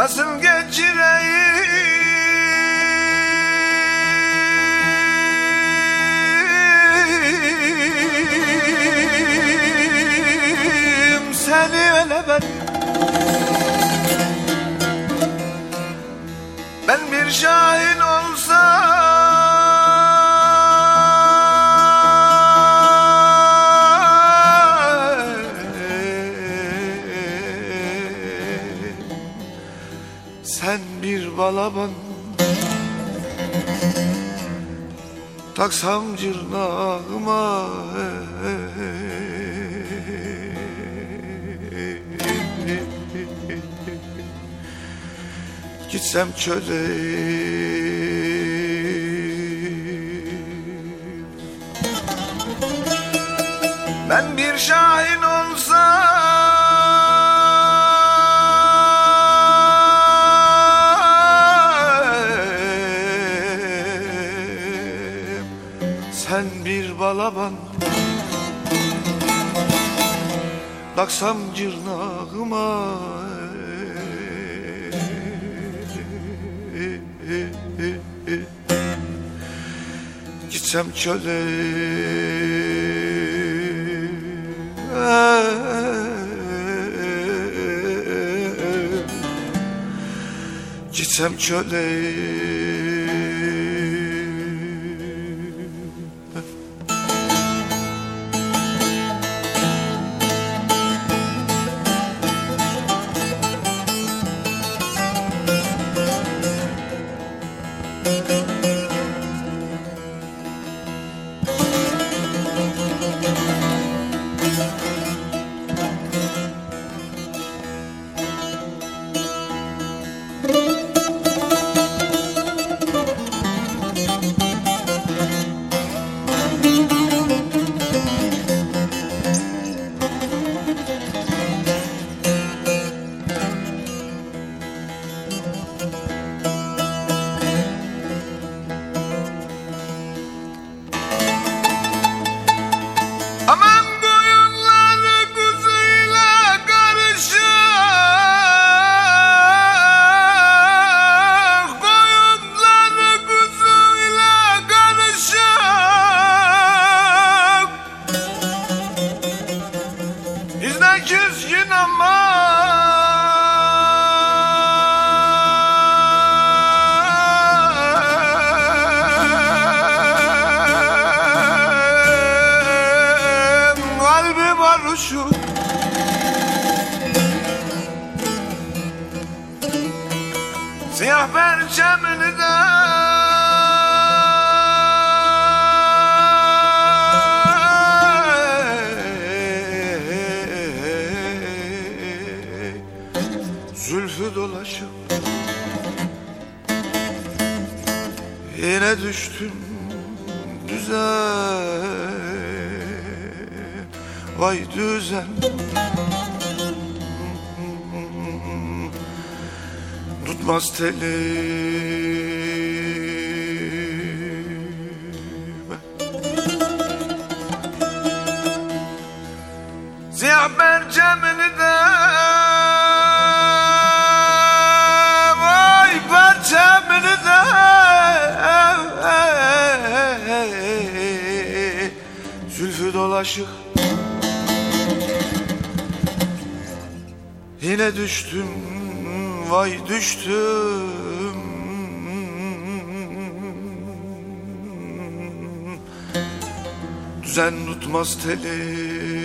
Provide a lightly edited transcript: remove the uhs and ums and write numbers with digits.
nasıl geçireyim seni öyle ben bir şahin olsam sen bir balaban taksam cırnağıma gitsem çöle ben bir şahin olsam sen bir balaban taksam cırnağıma gitsem çöle gitsem çöle küskün ama kalbim aruşu siyah perçemini de zülfü dolaşıp yine düştüm düzen, vay düzen. Tutmaz telime siyah perçemini de zülfü dolaşık yine düştüm, vay düştüm. Düzen tutmaz telim